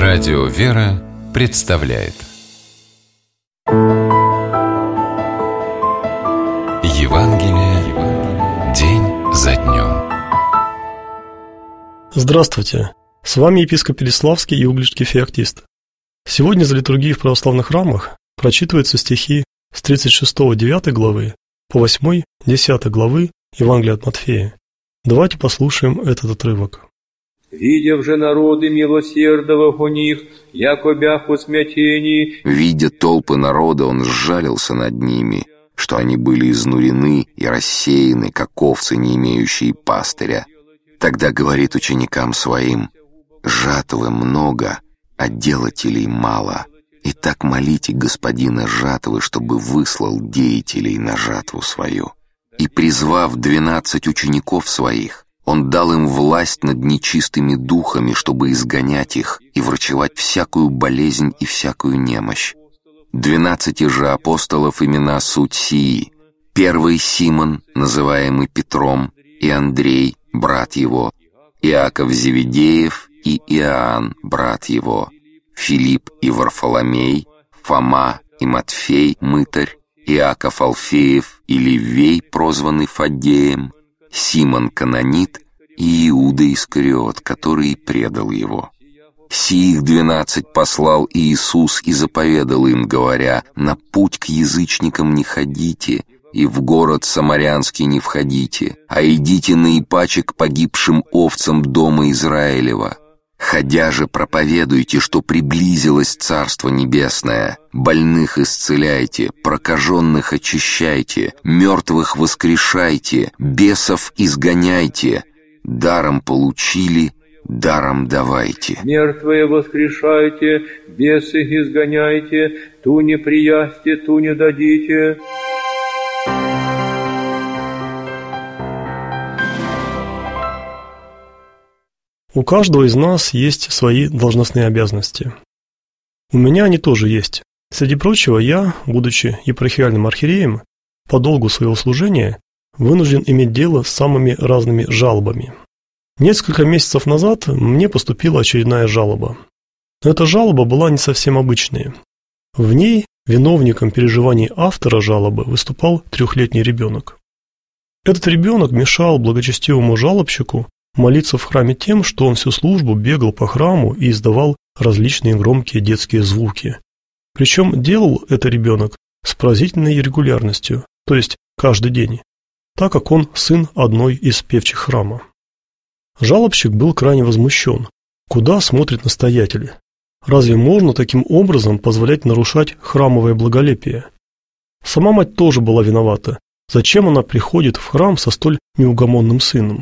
Радио «Вера» представляет Евангелие день за днем. Здравствуйте! С вами епископ Переславский и Угличский феоктист. Сегодня за литургией в православных храмах прочитываются стихи с 36-9 главы по 8-10 главы Евангелия от Матфея. Давайте послушаем этот отрывок. «Видев же народы милосердного у них, яко бях в смятении». Видя толпы народа, он сжалился над ними, что они были изнурены и рассеяны, как овцы, не имеющие пастыря. Тогда говорит ученикам своим: «Жатвы много, а делателей мало. Итак, молите Господина жатвы, чтобы выслал деятелей на жатву свою». И, призвав 12 учеников своих, он дал им власть над нечистыми духами, чтобы изгонять их и врачевать всякую болезнь и всякую немощь. 12 же апостолов имена суть сии: первый Симон, называемый Петром, и Андрей, брат его, Иаков Зеведеев и Иоанн, брат его, Филипп и Варфоломей, Фома и Матфей, мытарь, Иаков Алфеев и Левей, прозванный Фаддеем, Симон Канонит и Иуда Искариот, который предал его. Сих 12 послал Иисус и заповедал им, говоря: «На путь к язычникам не ходите, и в город самарянский не входите, а идите наипаче к погибшим овцам дома Израилева. Ходя же проповедуйте, что приблизилось Царство Небесное, больных исцеляйте, прокаженных очищайте, мертвых воскрешайте, бесов изгоняйте, даром получили, даром давайте». «Мертвые воскрешайте, бесы изгоняйте, ту не приясьте, ту не дадите». У каждого из нас есть свои должностные обязанности. У меня они тоже есть. Среди прочего, я, будучи епархиальным архиереем, по долгу своего служения вынужден иметь дело с самыми разными жалобами. Несколько месяцев назад мне поступила очередная жалоба. Но эта жалоба была не совсем обычной. В ней виновником переживаний автора жалобы выступал 3-летний ребенок. Этот ребенок мешал благочестивому жалобщику молиться в храме тем, что он всю службу бегал по храму и издавал различные громкие детские звуки. Причем делал это ребенок с поразительной регулярностью, то есть каждый день, так как он сын одной из певчих храма. Жалобщик был крайне возмущен. Куда смотрит настоятель? Разве можно таким образом позволять нарушать храмовое благолепие? Сама мать тоже была виновата. Зачем она приходит в храм со столь неугомонным сыном?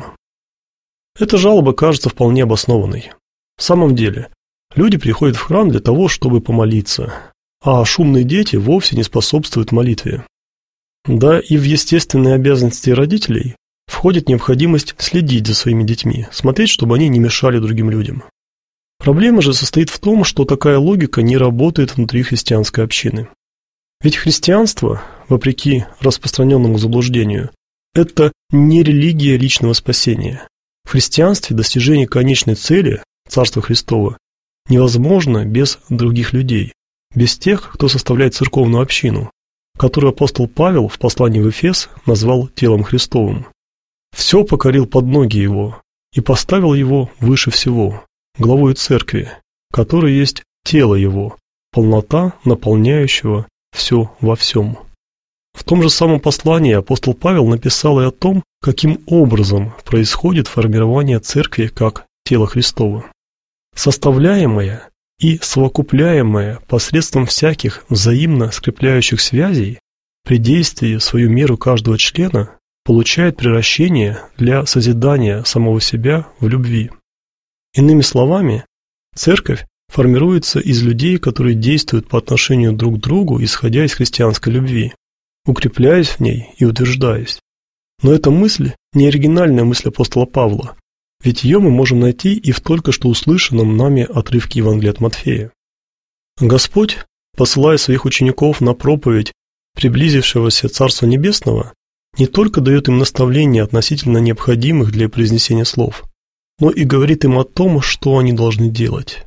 Эта жалоба кажется вполне обоснованной. В самом деле, люди приходят в храм для того, чтобы помолиться, а шумные дети вовсе не способствуют молитве. Да и в естественные обязанности родителей входит необходимость следить за своими детьми, смотреть, чтобы они не мешали другим людям. Проблема же состоит в том, что такая логика не работает внутри христианской общины. Ведь христианство, вопреки распространенному заблуждению, это не религия личного спасения. В христианстве достижение конечной цели, Царства Христова, невозможно без других людей, без тех, кто составляет церковную общину, которую апостол Павел в послании в Эфес назвал телом Христовым. Все покорил под ноги его и поставил его выше всего, главою церкви, которая есть тело его, полнота наполняющего все во всем. В том же самом послании апостол Павел написал и о том, каким образом происходит формирование церкви как тела Христова. Составляемая и совокупляемая посредством всяких взаимно скрепляющих связей, при действии в свою меру каждого члена получает приращение для созидания самого себя в любви. Иными словами, церковь формируется из людей, которые действуют по отношению друг к другу, исходя из христианской любви, укрепляясь в ней и утверждаясь. Но эта мысль не оригинальная мысль апостола Павла, ведь ее мы можем найти и в только что услышанном нами отрывке Евангелия от Матфея. Господь, посылая своих учеников на проповедь приблизившегося Царства Небесного, не только дает им наставления относительно необходимых для произнесения слов, но и говорит им о том, что они должны делать.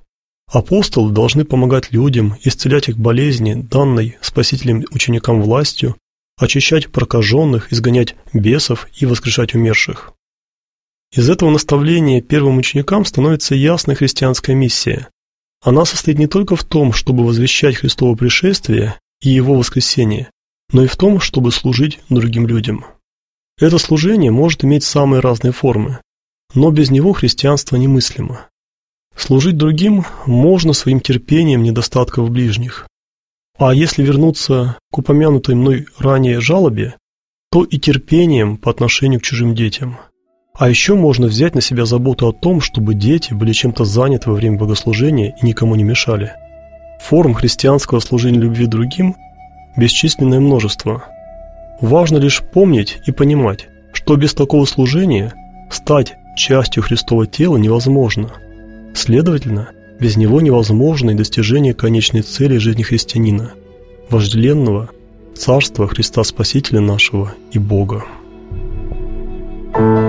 Апостолы должны помогать людям, исцелять их болезни, данной Спасителем ученикам властью, очищать прокаженных, изгонять бесов и воскрешать умерших. Из этого наставления первым ученикам становится ясная христианская миссия. Она состоит не только в том, чтобы возвещать Христово пришествие и Его воскресение, но и в том, чтобы служить другим людям. Это служение может иметь самые разные формы, но без него христианство немыслимо. Служить другим можно своим терпением недостатков ближних. А если вернуться к упомянутой мной ранее жалобе, то и терпением по отношению к чужим детям. А еще можно взять на себя заботу о том, чтобы дети были чем-то заняты во время богослужения и никому не мешали. Форм христианского служения любви другим бесчисленное множество. Важно лишь помнить и понимать, что без такого служения стать частью Христова тела невозможно. Следовательно, без него невозможно и достижение конечной цели жизни христианина – вожделенного Царства Христа Спасителя нашего и Бога.